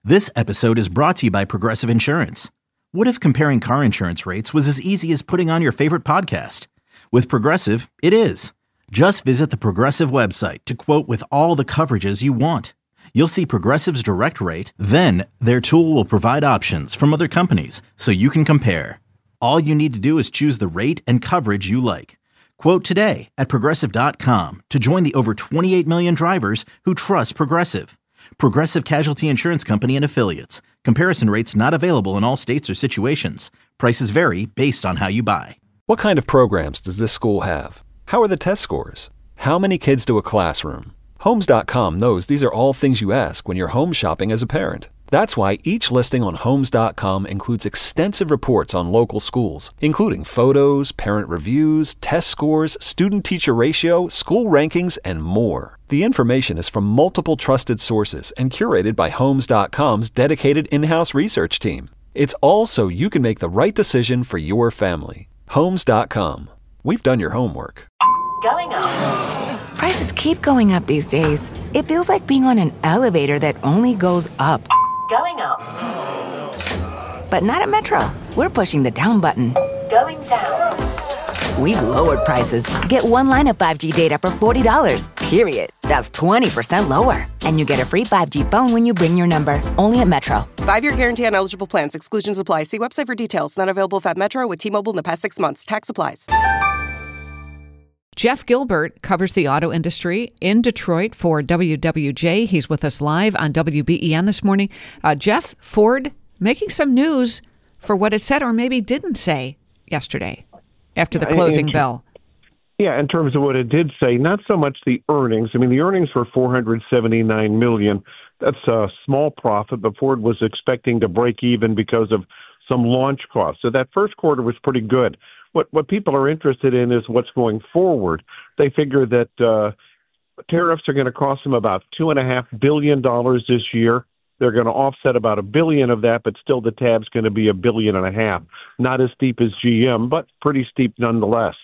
This episode is brought to you by Progressive Insurance. What if comparing car insurance rates was as easy as putting on your favorite podcast? With Progressive, it is. Just visit the Progressive website to quote with all the coverages you want. You'll see Progressive's direct rate, then their tool will provide options from other companies so you can compare. All you need to do is choose the rate and coverage you like. Quote today at Progressive.com to join the over 28 million drivers who trust Progressive. Progressive Casualty Insurance Company and Affiliates. Comparison rates not available in all states or situations. Prices vary based on how you buy. What kind of programs does this school have? How are the test scores? How many kids do a classroom? Homes.com knows these are all things you ask when you're home shopping as a parent. That's why each listing on Homes.com includes extensive reports on local schools, including photos, parent reviews, test scores, student-teacher ratio, school rankings, and more. The information is from multiple trusted sources and curated by Homes.com's dedicated in-house research team. It's all so you can make the right decision for your family. Homes.com. We've done your homework. Going up. Prices keep going up these days. It feels like being on an elevator that only goes up. Going up. But not at Metro. We're pushing the down button. Going down. We've lowered prices. Get one line of 5G data for $40, period. That's 20% lower. And you get a free 5G phone when you bring your number. Only at Metro. 5-year guarantee on eligible plans. Exclusions apply. See website for details. Not available at Metro with T-Mobile in the past 6 months. Tax applies. Jeff Gilbert covers the auto industry in Detroit for WWJ. He's with us live on WBEN this morning. Jeff, Ford making some news for what it said or maybe didn't say yesterday after the closing bell. Yeah, in terms of what it did say, not so much the earnings. I mean, the earnings were $479 million. That's a small profit, but Ford was expecting to break even because of some launch costs. So that first quarter was pretty good. What people are interested in is what's going forward. They figure that tariffs are going to cost them about $2.5 billion this year. They're going to offset about $1 billion of that, but still the tab's going to be $1.5 billion. Not as steep as GM, but pretty steep nonetheless.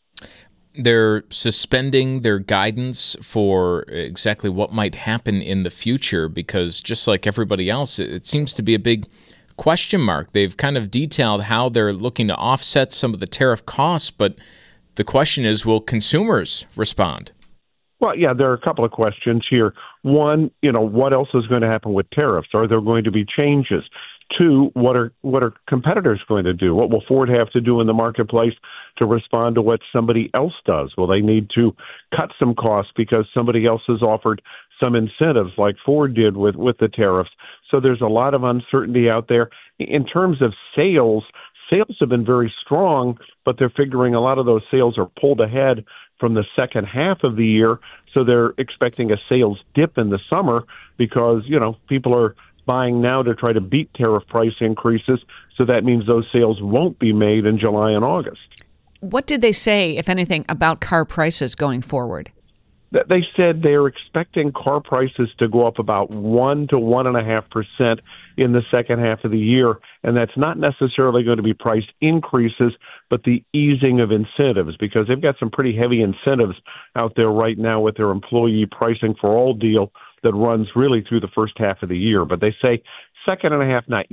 They're suspending their guidance for exactly what might happen in the future because just like everybody else, it seems to be a big question mark. They've kind of detailed how they're looking to offset some of the tariff costs, but the question is, will consumers respond? Well, yeah, there are a couple of questions here. One, what else is going to happen with tariffs? Are there going to be changes? Two, what are competitors going to do? What will Ford have to do in the marketplace to respond to what somebody else does? Will they need to cut some costs because somebody else has offered some incentives like Ford did with the tariffs? So there's a lot of uncertainty out there. In terms of sales have been very strong, but they're figuring a lot of those sales are pulled ahead from the second half of the year. So they're expecting a sales dip in the summer because, people are buying now to try to beat tariff price increases. So that means those sales won't be made in July and August. What did they say, if anything, about car prices going forward? They said they're expecting car prices to go up about 1 to 1.5% in the second half of the year, and that's not necessarily going to be price increases, but the easing of incentives, because they've got some pretty heavy incentives out there right now with their employee pricing for all deal that runs really through the first half of the year. But they say second half not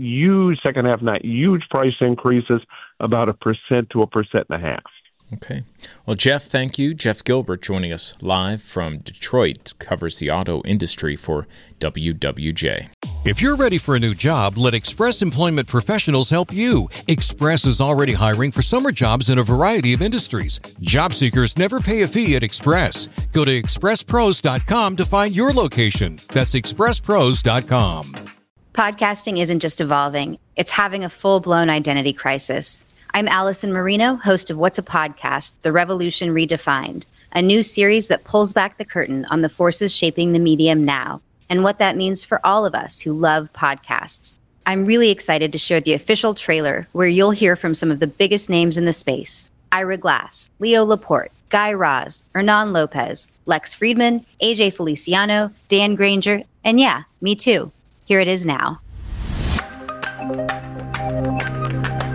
huge price increases, about 1% to 1.5%. Okay. Well, Jeff, thank you. Jeff Gilbert joining us live from Detroit, covers the auto industry for WWJ. If you're ready for a new job, let Express Employment Professionals help you. Express is already hiring for summer jobs in a variety of industries. Job seekers never pay a fee at Express. Go to expresspros.com to find your location. That's expresspros.com. Podcasting isn't just evolving, it's having a full-blown identity crisis. I'm Allison Marino, host of What's a Podcast? The Revolution Redefined, a new series that pulls back the curtain on the forces shaping the medium now and what that means for all of us who love podcasts. I'm really excited to share the official trailer where you'll hear from some of the biggest names in the space. Ira Glass, Leo Laporte, Guy Raz, Hernan Lopez, Lex Friedman, AJ Feliciano, Dan Granger, and yeah, me too. Here it is now.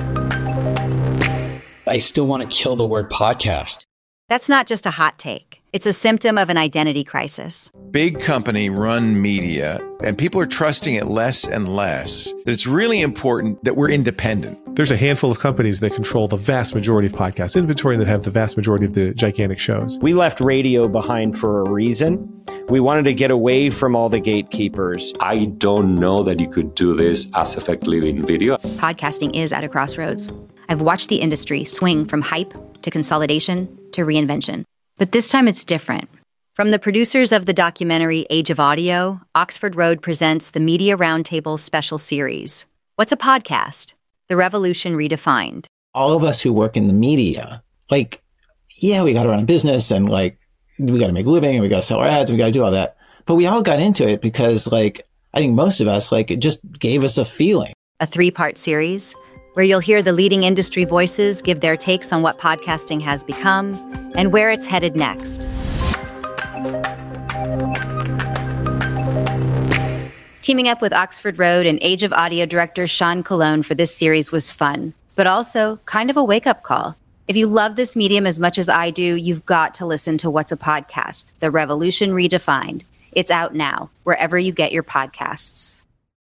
I still want to kill the word podcast. That's not just a hot take. It's a symptom of an identity crisis. Big company run media, and people are trusting it less and less. That it's really important that we're independent. There's a handful of companies that control the vast majority of podcast inventory and that have the vast majority of the gigantic shows. We left radio behind for a reason. We wanted to get away from all the gatekeepers. I don't know that you could do this as effectively in video. Podcasting is at a crossroads. I've watched the industry swing from hype to consolidation to reinvention. But this time it's different. From the producers of the documentary Age of Audio, Oxford Road presents the Media Roundtable special series. What's a podcast? The Revolution Redefined. All of us who work in the media, we got to run a business and we got to make a living and we got to sell our ads and we got to do all that. But we all got into it because I think most of us, it just gave us a feeling. A 3-part series where you'll hear the leading industry voices give their takes on what podcasting has become and where it's headed next. Teaming up with Oxford Road and Age of Audio director Sean Colon for this series was fun, but also kind of a wake-up call. If you love this medium as much as I do, you've got to listen to What's a Podcast? The Revolution Redefined. It's out now, wherever you get your podcasts.